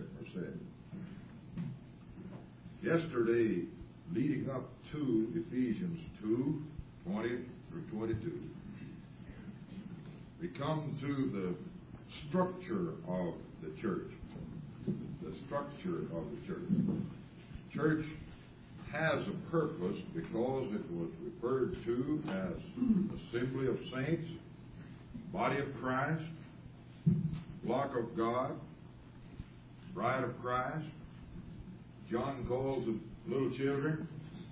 Resmer said. Yesterday, leading up to Ephesians 2:20 through 22, we come to the structure of the church. The structure of the church. Church has a purpose because it was referred to as assembly of saints, body of Christ, flock of God, bride of Christ. John calls them little children,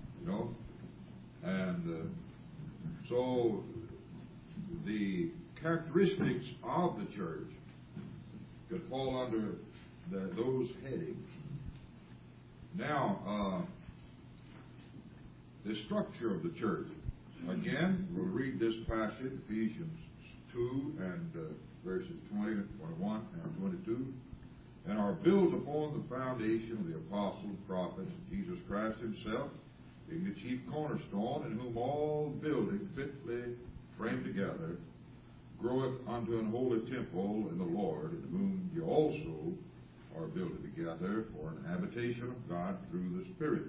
and so the characteristics of the church could fall under those headings. Now, the structure of the church. Again, we'll read this passage, Ephesians 2 and verses 20 and 21 and 22. And are built upon the foundation of the apostles, prophets, Jesus Christ himself, being the chief cornerstone, in whom all building fitly framed together groweth unto an holy temple in the Lord, in whom you also are built together for an habitation of God through the Spirit.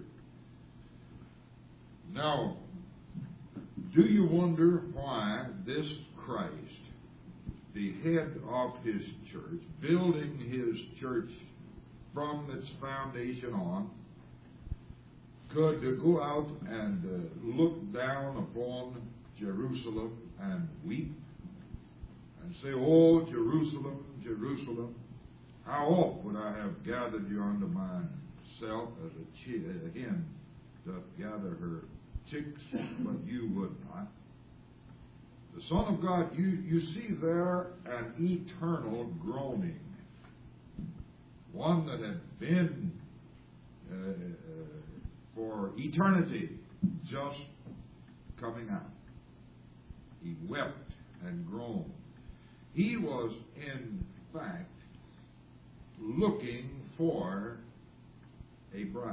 Now, do you wonder why this Christ, the head of his church, building his church from its foundation on, could go out and look down upon Jerusalem and weep and say, "Oh, Jerusalem, Jerusalem, how oft would I have gathered you unto myself as a hen doth gather her chicks, but you would not." The Son of God, you see there an eternal groaning. One that had been for eternity just coming out. He wept and groaned. He was, in fact, looking for a bride,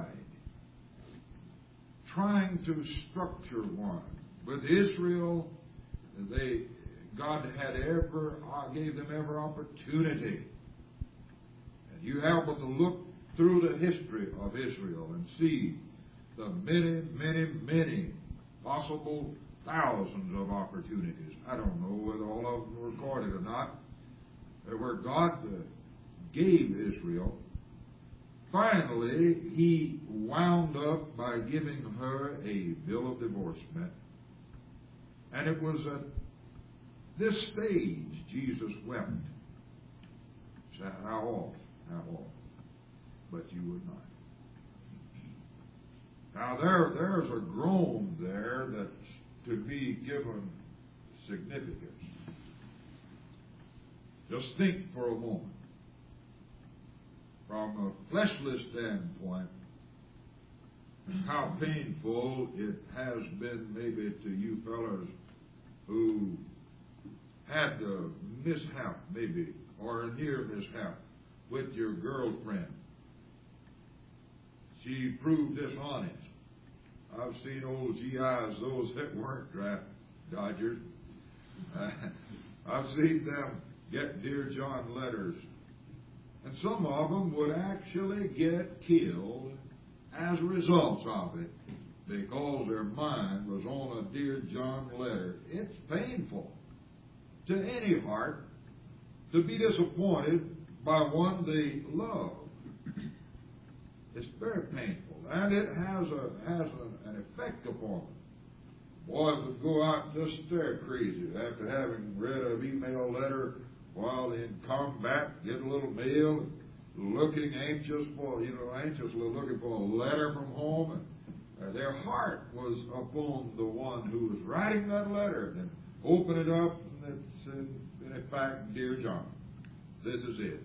trying to structure one. With Israel, God gave them every opportunity. And you have but to look through the history of Israel and see the many, many, many possible thousands of opportunities. I don't know whether all of them were recorded or not, where God gave Israel. Finally, he wound up by giving her a bill of divorcement. And it was at this stage Jesus wept. He said, how oft? But you would not. Now there's a groan there that's to be given significance. Just think for a moment. From a fleshly standpoint, how painful it has been maybe to you fellas who had a mishap maybe, or a near mishap with your girlfriend. She proved dishonest. I've seen old GIs, those that weren't draft dodgers. I've seen them get Dear John letters. And some of them would actually get killed as a result of it because their mind was on a Dear John letter. It's painful to any heart to be disappointed by one they love. It's very painful, and it has an effect upon them. Boys that go out and just stare crazy after having read an email letter while in combat, get a little mail, looking anxiously looking for a letter from home, and their heart was upon the one who was writing that letter. And open it up, and it's in fact, Dear John, this is it.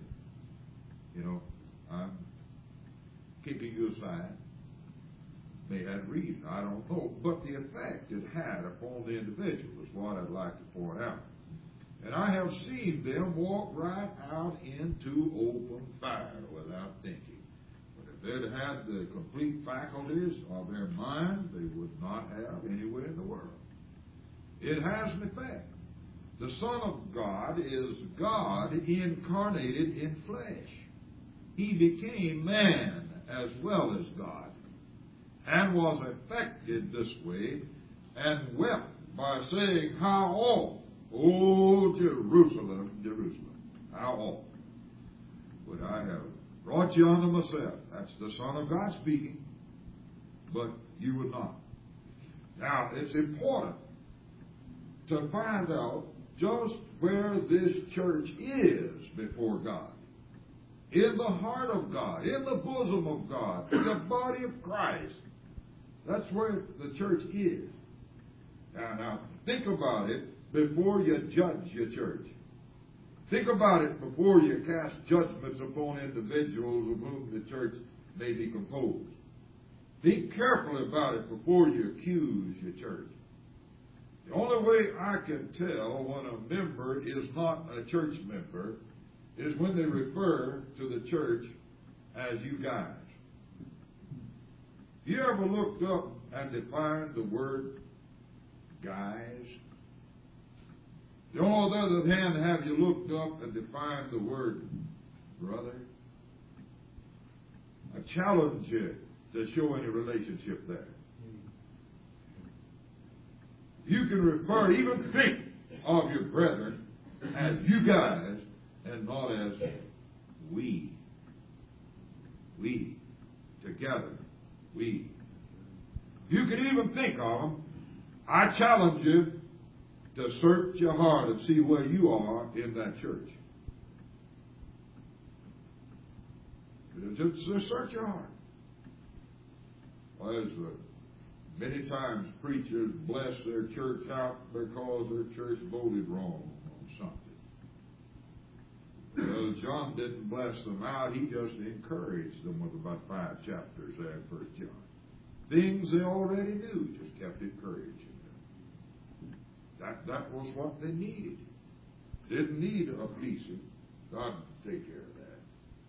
I'm keeping you aside. They had reason, I don't know. But the effect it had upon the individual is what I'd like to point out. And I have seen them walk right out into open fire without thinking. But if they'd had the complete faculties of their mind, they would not have anywhere in the world. It has an effect. The Son of God is God incarnated in flesh. he became man as well as God, and was affected this way, and wept by saying, How oft, O Jerusalem, Jerusalem, how oft would I have brought you unto myself? That's the Son of God speaking, but you would not. Now, it's important to find out just where this church is before God. In the heart of God, in the bosom of God, in the body of Christ. That's where the church is. Now, think about it before you judge your church. Think about it before you cast judgments upon individuals of whom the church may be composed. Think carefully about it before you accuse your church. The only way I can tell when a member is not a church member is when they refer to the church as you guys. You ever looked up and defined the word guys? On the other hand, have you looked up and defined the word brother? I challenge you to show any relationship there. You can refer, even think of your brethren as you guys and not as we. We. Together. We. You can even think of them. I challenge you to search your heart and see where you are in that church. Just search your heart. Well, many times preachers bless their church out because their church voted wrong on something. Well, John didn't bless them out. He just encouraged them with about 5 chapters there in 1 John. Things they already knew, just kept encouraging them. That was what they needed. Didn't need a policing. God would take care of that.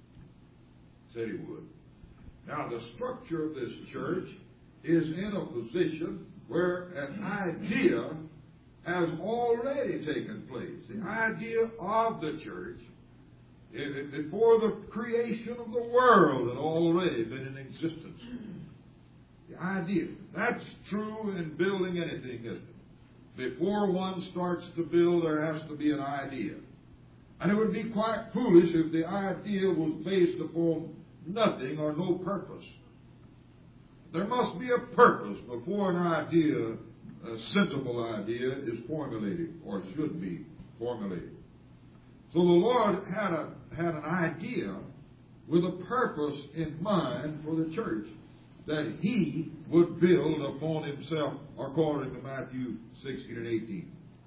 Said he would. Now, the structure of this church is in a position where an idea has already taken place. The idea of the church, before the creation of the world, had already been in existence. The idea. That's true in building anything, isn't it? Before one starts to build, there has to be an idea. And it would be quite foolish if the idea was based upon nothing or no purpose. There must be a purpose before an idea, a sensible idea, is formulated, or should be formulated. So the Lord had an idea with a purpose in mind for the church, that He would build upon Himself, according to Matthew 16 and 18.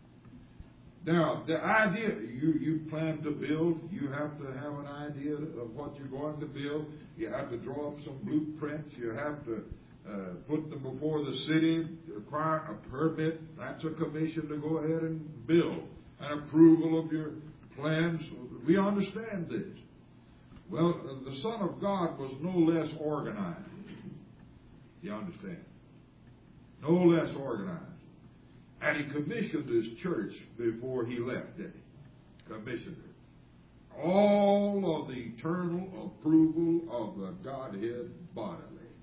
Now, the idea you plan to build, you have to have an idea of what you're going to build. You have to draw up some blueprints. You have to put them before the city, acquire a permit. That's a commission to go ahead and build. An approval of your plans. We understand this. Well, the Son of God was no less organized. You understand? No less organized. And He commissioned His church before He left, didn't He? Commissioned her. All of the eternal approval of the Godhead bodily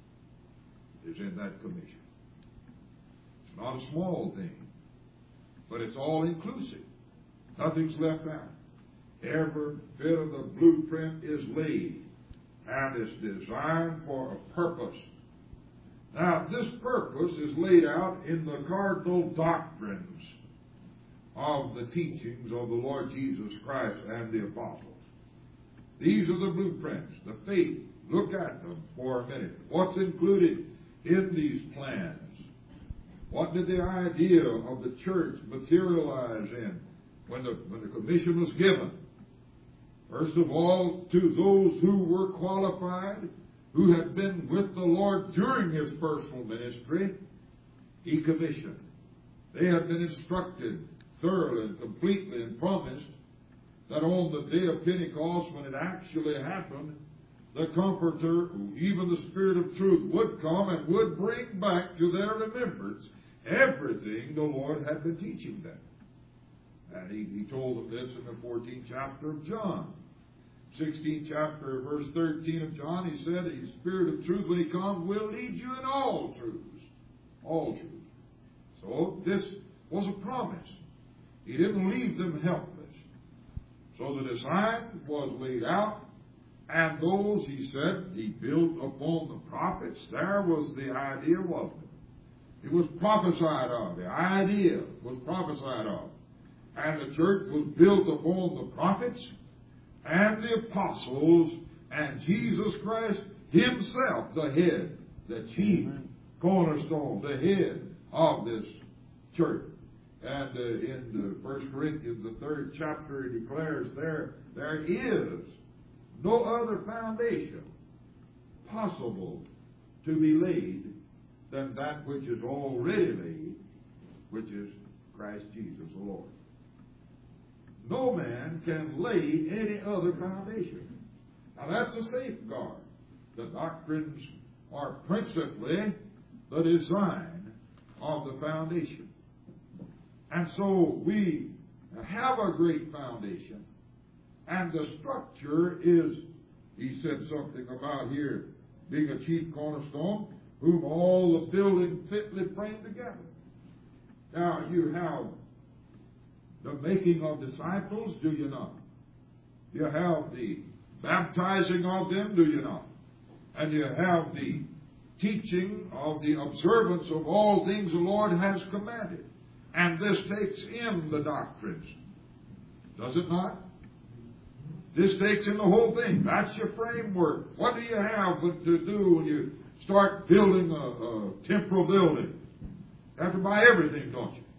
is in that commission. It's not a small thing, but it's all inclusive. Nothing's left out. Every bit of the blueprint is laid, and it's designed for a purpose. Now, this purpose is laid out in the cardinal doctrines of the teachings of the Lord Jesus Christ and the apostles. These are the blueprints, the faith. Look at them for a minute. What's included in these plans? What did the idea of the church materialize in when the commission was given? First of all, to those who were qualified, who had been with the Lord during His personal ministry, He commissioned. They had been instructed thoroughly and completely and promised that on the day of Pentecost, when it actually happened, the Comforter, even the Spirit of truth, would come and would bring back to their remembrance everything the Lord had been teaching them. And He told them this in the 14th chapter of John. 16th chapter, verse 13 of John, he said, the Spirit of truth, when he comes, will lead you in all truths. All truth. So this was a promise. He didn't leave them helpless. So the design was laid out, and those, he said, he built upon the prophets. There was the idea, wasn't it? It was prophesied of. The idea was prophesied of. And the church was built upon the prophets and the apostles and Jesus Christ himself, the head, the chief cornerstone, the head of this church. And in 1 Corinthians, the 3rd chapter, he declares there is no other foundation possible to be laid than that which is already laid, which is Christ Jesus the Lord. No man can lay any other foundation. Now that's a safeguard. The doctrines are principally the design of the foundation. And so we have a great foundation. And the structure is, he said something about here, being a chief cornerstone, whom all the building fitly framed together. Now you have the making of disciples, do you not? You have the baptizing of them, do you not? And you have the teaching of the observance of all things the Lord has commanded. And this takes in the doctrines. Does it not? This takes in the whole thing. That's your framework. What do you have to do when you start building a temporal building? You have to buy everything, don't you?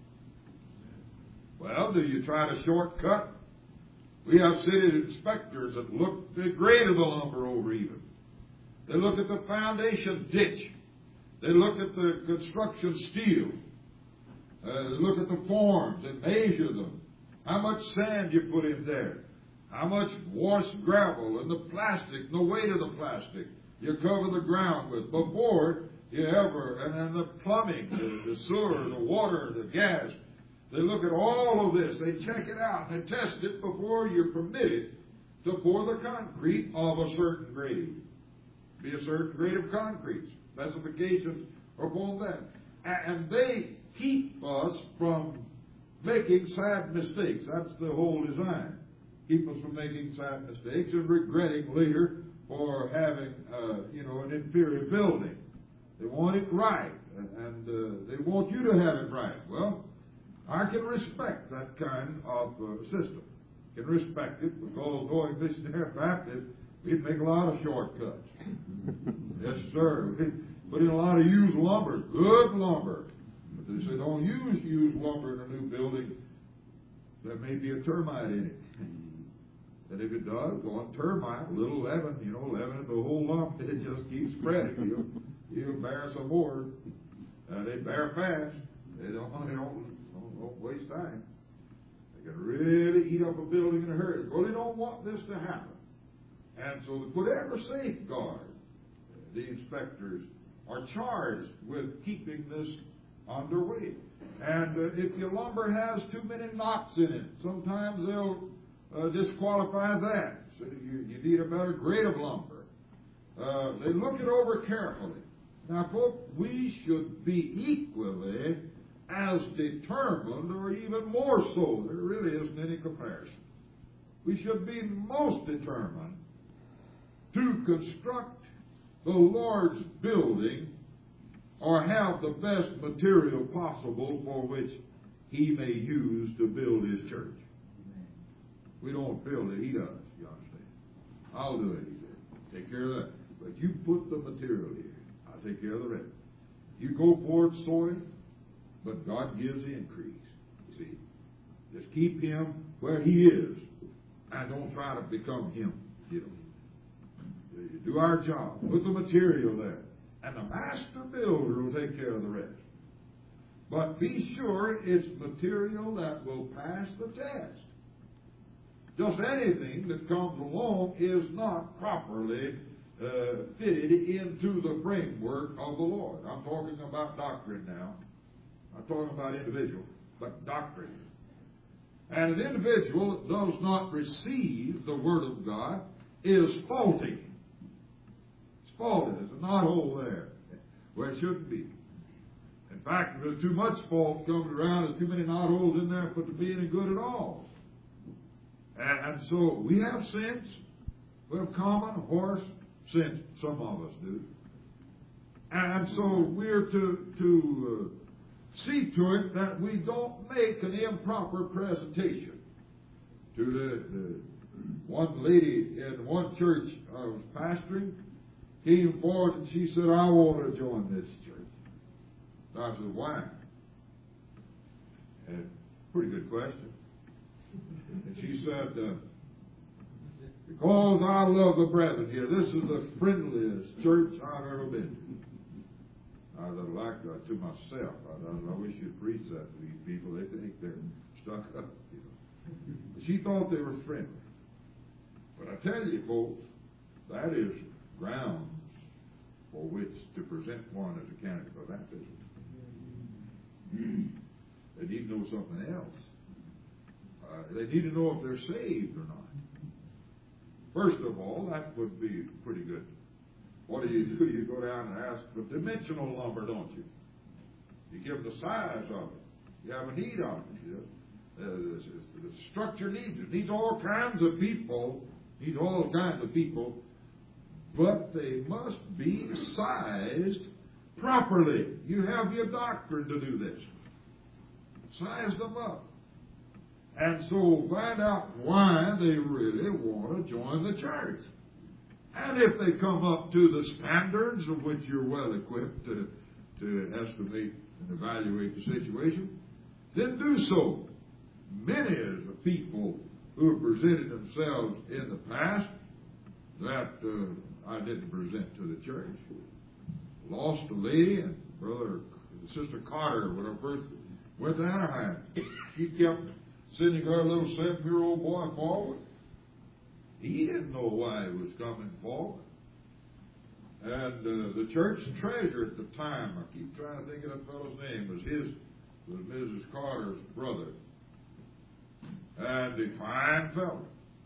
Well, do you try to shortcut? We have city inspectors that look, they graded the lumber over even. They look at the foundation ditch. They look at the construction steel. They look at the forms and measure them. How much sand you put in there. How much washed gravel and the plastic, the weight of the plastic you cover the ground with before you ever, and then the plumbing, the sewer, the water, the gas. They look at all of this. They check it out. They test it before you're permitted to pour the concrete of a certain grade. Be a certain grade of concrete. Specifications upon that. And they keep us from making sad mistakes. That's the whole design. Keep us from making sad mistakes and regretting later for having, an inferior building. They want it right, and they want you to have it right. Well, I can respect that kind of system. I can respect it because going missionary Baptist, we'd make a lot of shortcuts. Yes, sir. We'd put in a lot of used lumber, good lumber. But they say don't use used lumber in a new building. There may be a termite in it. And if it does, one termite, a little leaven, leaven at the whole lump, it just keeps spreading. You'll bear some more. They bear fast. They don't waste time. They can really eat up a building in a hurry. Well, they don't want this to happen. And so whatever safeguard, the inspectors are charged with keeping this underway. And if your lumber has too many knots in it, sometimes they'll disqualify that. So you need a better grade of lumber. They look it over carefully. Now, folks, we should be equally as determined, or even more so. There really isn't any comparison. We should be most determined to construct the Lord's building or have the best material possible for which He may use to build His church. We don't build it, He does, you understand. I'll do it, He said. Take care of that. But you put the material here. I'll take care of the rest. You go forward sowing, but God gives the increase. You see. Just keep Him where He is. And don't try to become Him. You do our job. Put the material there. And the master builder will take care of the rest. But be sure it's material that will pass the test. Just anything that comes along is not properly fitted into the framework of the Lord. I'm talking about doctrine now. I'm talking about individual, but doctrine. And an individual that does not receive the Word of God is faulty. It's faulty. There's a knothole there where it shouldn't be. In fact, if there's too much fault coming around, there's too many knotholes in there for it to be any good at all. And so we have sense. We have common horse sense. Some of us do. And so we're to see to it that we don't make an improper presentation. To the one lady in one church I was pastoring came forward and she said, I want to join this church. And I said, why? And pretty good question. And she said, because I love the brethren here. This is the friendliest church I've ever been to. I like that to myself. I wish you'd preach that to these people. They think they're stuck up. You know. But she thought they were friendly. But I tell you, folks, that is grounds for which to present one as a candidate for baptism. They need to know something else. They need to know if they're saved or not. First of all, that would be pretty good. What do? You go down and ask for dimensional number, don't you? You give them the size of it. You have a need of it. You know? The structure needs it. Needs all kinds of people. Needs all kinds of people. But they must be sized properly. You have your doctrine to do this. Size them up. And so find out why they really want to join the church. And if they come up to the standards of which you're well equipped to estimate and evaluate the situation, then do so. Many of the people who have presented themselves in the past that I didn't present to the church. Lost a lady, and Sister Carter, when I first went to Anaheim, she kept sending her little 7-year-old boy forward. He didn't know why he was coming forward. And the church treasurer at the time, I keep trying to think of that fellow's name, was Mrs. Carter's brother. And a fine fellow.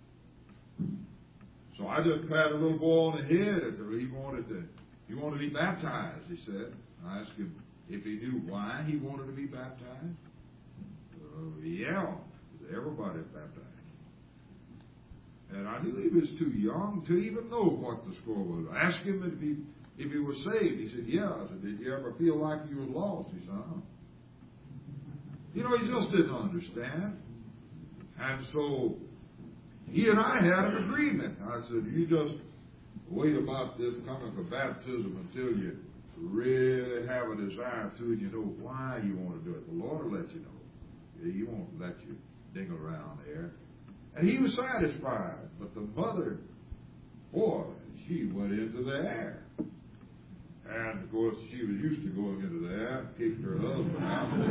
So I just pat a little boy on the head and said, he wanted to be baptized, he said. I asked him if he knew why he wanted to be baptized. Yeah, everybody's baptized. And I knew he was too young to even know what the score was. I asked him if he was saved. He said, yeah. I said, did you ever feel like you were lost? He said, uh-huh. You know, he just didn't understand. And so he and I had an agreement. I said, you just wait about this coming for baptism until you really have a desire to and you know why you want to do it. The Lord will let you know. He won't let you dingle around there. And he was satisfied. But the mother, boy, she went into the air. And, of course, she was used to going into the air, kicked her husband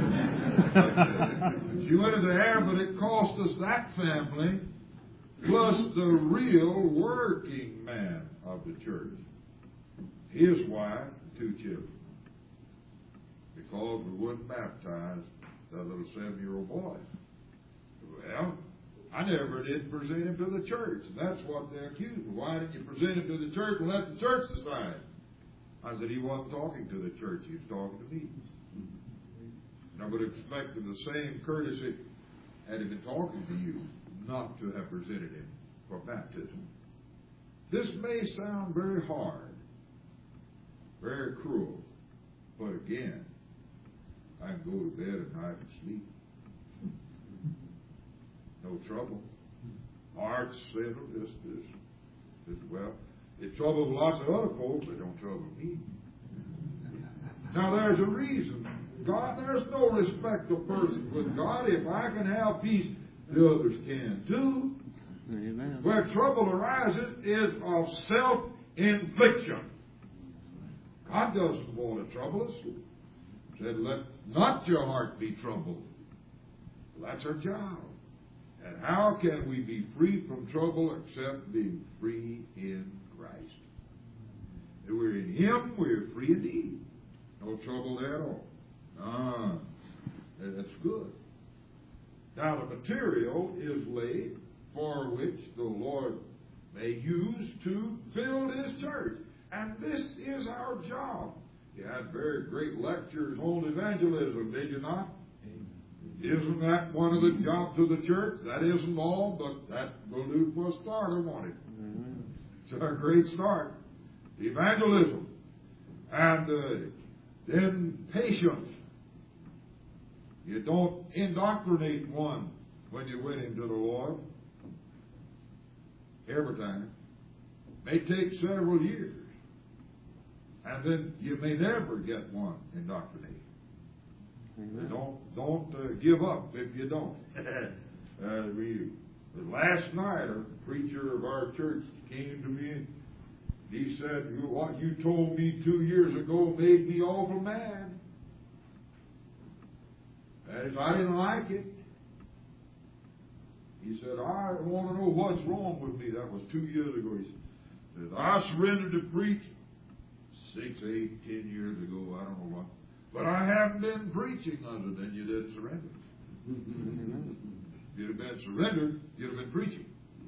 out. She went into the air, but it cost us that family, plus the real working man of the church, his wife, and 2 children. Because we wouldn't baptize that little 7-year-old boy. Well, I never did present him to the church. And that's what they accused me. Why didn't you present him to the church and let the church decide? I said, he wasn't talking to the church. He was talking to me. And I would have expected the same courtesy had he been talking to you not to have presented him for baptism. This may sound very hard, very cruel, but again, I can go to bed at night and sleep. No trouble. Heart's settled. Just well. It troubles lots of other folks, but it don't trouble me. Now there's a reason. God, there's no respect of person with God. If I can have peace, the others can too. Amen. Where trouble arises is of self-infliction. God doesn't want to trouble us. He said, let not your heart be troubled. Well, that's our job. And how can we be free from trouble except being free in Christ? If we're in Him, we're free indeed. No trouble there at all. That's good. Now the material is laid for which the Lord may use to build His church. And this is our job. You had very great lectures on evangelism, did you not? Isn't that one of the jobs of the church? That isn't all, but that will do for a starter, won't it? It's a great start. Evangelism. And then patience. You don't indoctrinate one when you win him to the Lord. Every time. May take several years. And then you may never get one indoctrinated. Don't give up if you don't. Last night, a preacher of our church came to me and he said, "What you told me 2 years ago made me awful mad." As I didn't like it. He said, "I want to know what's wrong with me." That was 2 years ago. He said, "I surrendered to preach 6, 8, 10 years ago. I don't know what. But I haven't been preaching other than you did surrender." If you'd have been surrendered, you'd have been preaching.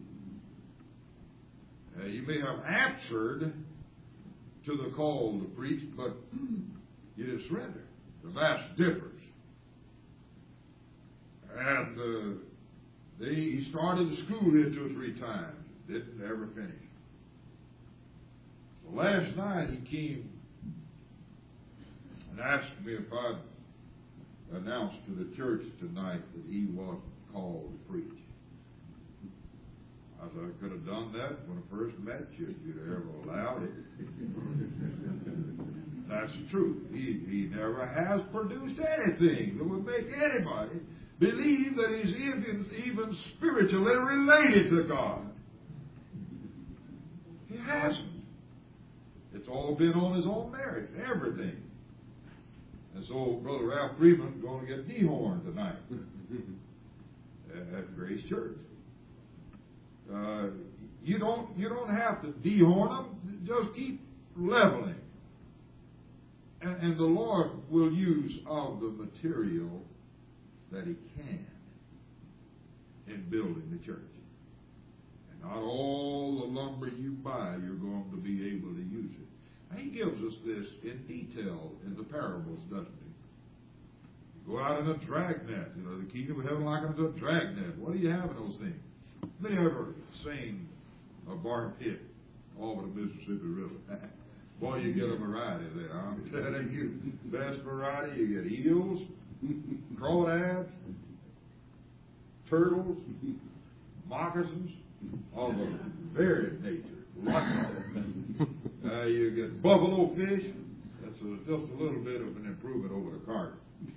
You may have answered to the call to preach, but you didn't surrender. The vast difference. And he started the school here 2 or 3 times. Didn't ever finish. So last night he came and asked me if I'd announce to the church tonight that he wasn't called to preach. I said, I could have done that when I first met you if you'd ever allowed it. That's the truth. He never has produced anything that would make anybody believe that he's even spiritually related to God. He hasn't. It's all been on his own merit, everything. And so Brother Ralph Freeman is going to get dehorned tonight at Grace Church. You don't have to dehorn them. Just keep leveling. And the Lord will use of the material that He can in building the church. And not all the lumber you buy, you're going to be able to use it. And He gives us this in detail in the parables, doesn't He? You go out in a dragnet. You know, the kingdom of heaven likens a dragnet. What do you have in those things? They ever seen a bar pit over the Mississippi River? Boy, you get a variety there. I'm telling you, best variety. You get eels, crawdads, turtles, moccasins, of a varied nature. Lots of them. You get buffalo fish. That's just a little bit of an improvement over the carp.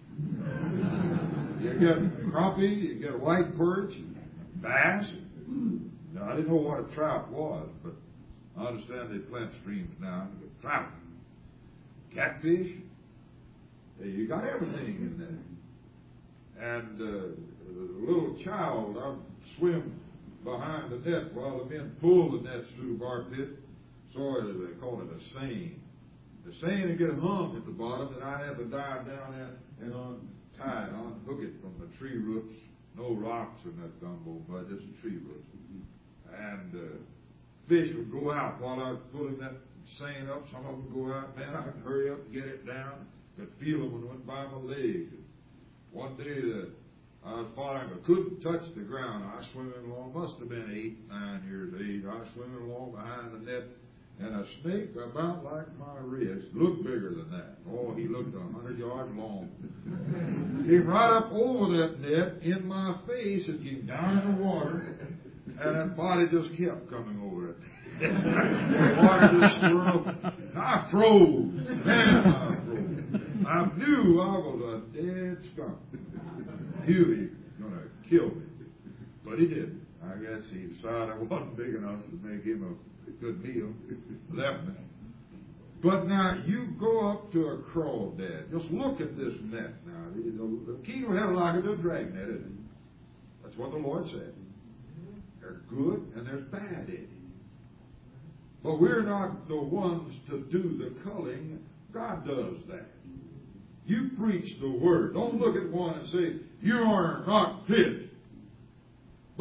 You get crappie. You get white perch, bass. Now, I didn't know what a trout was, but I understand they plant streams now. You get trout, catfish. You got everything in there. And a little child, I'd swim behind the net while the men pulled the nets through the bar pit. So they call it a seine. The seine would get hung at the bottom, and I had to dive down there and unhook it from the tree roots. No rocks in that gumbo, but just tree roots. And fish would go out while I was pulling that seine up. Some of them would go out. Man, I could hurry up and get it down. Could feel them when it went by my legs. One day I thought I couldn't touch the ground. I was swimming along, must have been 8, 9 years of age. I was swimming along behind the net, and a snake about like my wrist, looked bigger than that. Oh, he looked 100 yards long. Came right up over that net in my face and came down in the water, and that body just kept coming over it. The water just swirled. I froze. Man, I froze. I knew I was a dead skunk. He was going to kill me. But he didn't. I guess he decided I wasn't big enough to make him a good meal. Left me. But now, you go up to a crawdad. Just look at this net now. The kingdom of heaven like a dragnet, isn't it? That's what the Lord said. There's good and there's bad in it. But we're not the ones to do the culling. God does that. You preach the word. Don't look at one and say, you are not fit.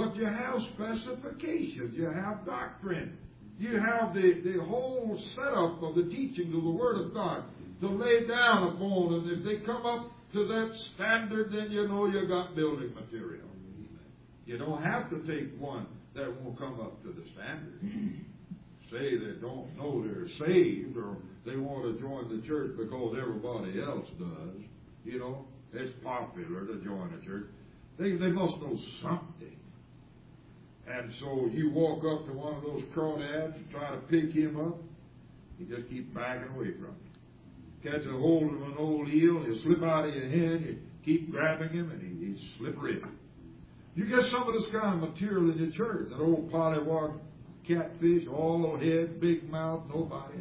But you have specifications. You have doctrine. You have the whole setup of the teaching of the Word of God to lay down upon. And if they come up to that standard, then you know you got building material. You don't have to take one that won't come up to the standard. Say they don't know they're saved, or they want to join the church because everybody else does. You know, it's popular to join a church. They must know something. And so you walk up to one of those crawdads and try to pick him up, you just keep backing away from him. Catch a hold of an old eel, he'll slip out of your hand, you keep grabbing him, and he's slippery. You get some of this kind of material in your church, that old pollywog catfish, all head, big mouth, nobody.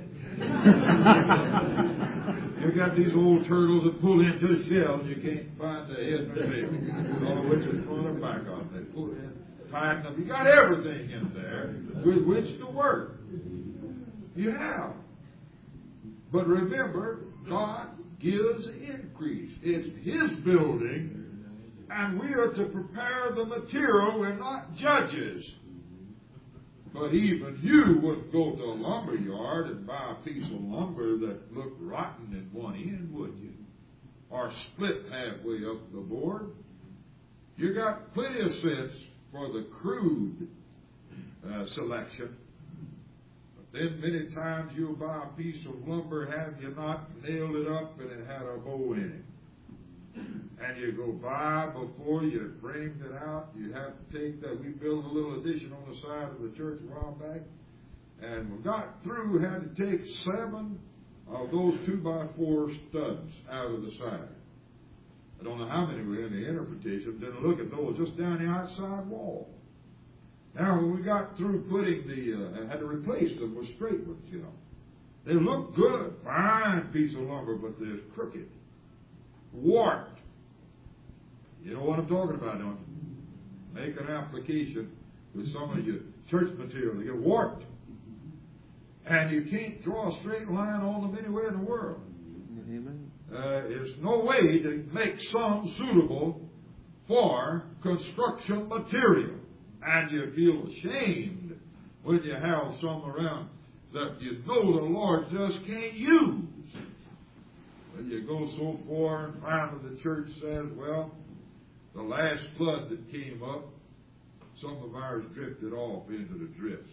You got these old turtles that pull into the shell, and you can't find the head and the tail. You don't know which is front or back on it. They pull in, tighten up. You got everything in there with which to work. You have. But remember, God gives increase. It's His building, and we are to prepare the material. We're not judges. But even you wouldn't go to a lumber yard and buy a piece of lumber that looked rotten in one end, would you? Or split halfway up the board. You got plenty of sense for the crude selection. But then many times you'll buy a piece of lumber, have you not nailed it up and it had a bow in it. And you go by before you framed it out. You have to take that. We built a little addition on the side of the church a while back. And we got through, had to take 7 of those 2x4 studs out of the side. I don't know how many were in the interpretation. Didn't look at those, just down the outside wall. Now, when we got through putting I had to replace them with straight ones, you know. They look good, fine piece of lumber, but they're crooked, warped. You know what I'm talking about, don't you? Make an application with some of your church material. They get warped. And you can't draw a straight line on them anywhere in the world. Amen. There's no way to make some suitable for construction material. And you feel ashamed when you have some around that you know the Lord just can't use. When you go so far and find that the church says, well, the last flood that came up, some of ours drifted off into the drifts.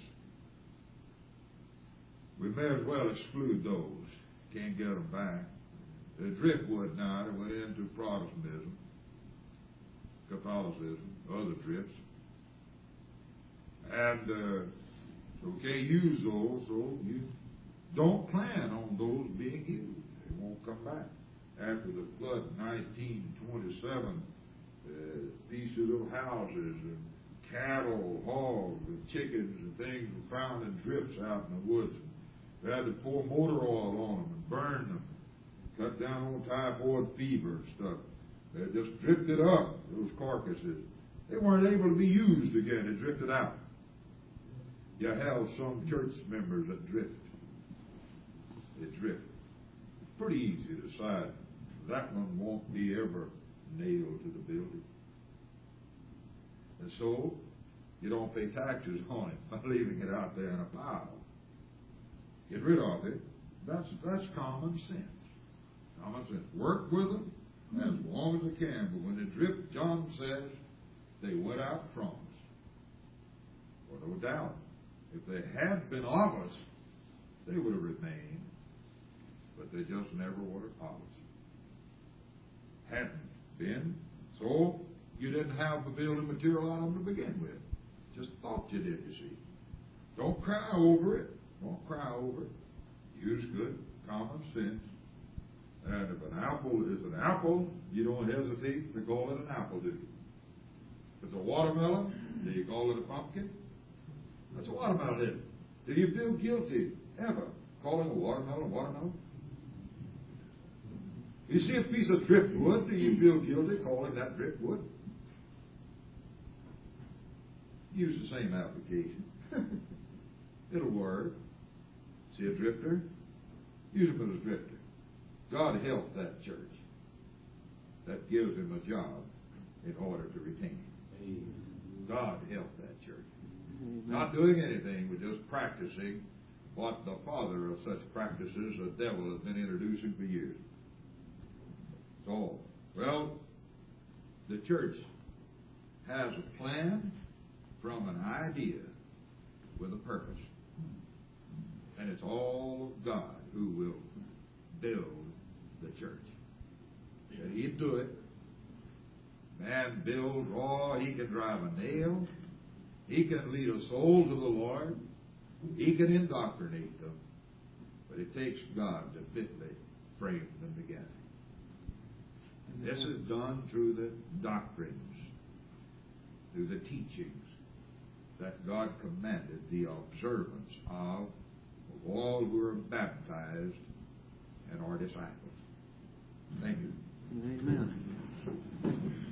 We may as well exclude those. Can't get them back. The driftwood now that went into Protestantism, Catholicism, other drifts. And so we can't use those, so you don't plan on those being used. They won't come back. After the flood in 1927, pieces of houses and cattle, hogs, and chickens and things were found in drifts out in the woods. They had to pour motor oil on them and burn them, cut down on typhoid fever and stuff. They just drifted up, those carcasses. They weren't able to be used again. They drifted out. You have some church members that drift. They drift. It's pretty easy to decide that one won't be ever nailed to the building. And so, you don't pay taxes on it by leaving it out there in a pile. Get rid of it. That's common sense. Common sense. Work with them as long as they can. But when they drift, John says, they went out from us. Well, no doubt. If they had been of us, they would have remained. But they just never were of us. Hadn't been. So, you didn't have the building material on them to begin with. Just thought you did, you see. Don't cry over it. Don't cry over it. Use good common sense. And if an apple is an apple, you don't hesitate to call it an apple, do you? If it's a watermelon, do you call it a pumpkin? That's a watermelon, isn't it? Do you feel guilty ever calling a watermelon? You see a piece of driftwood, do you feel guilty calling that driftwood? Use the same application. It'll work. See a drifter? Use him as a drifter. God help that church. That gives him a job in order to retain him. God help that church. Amen. Not doing anything, but just practicing what the father of such practices, the devil, has been introducing for years. So, well, the church has a plan from an idea with a purpose. And it's all God who will build the church. That He'd do it. Man builds, he can drive a nail. He can lead a soul to the Lord. He can indoctrinate them. But it takes God to fitly frame them together. And this is done through the doctrines, through the teachings that God commanded the observance of all who are baptized and are disciples. Thank you. Amen.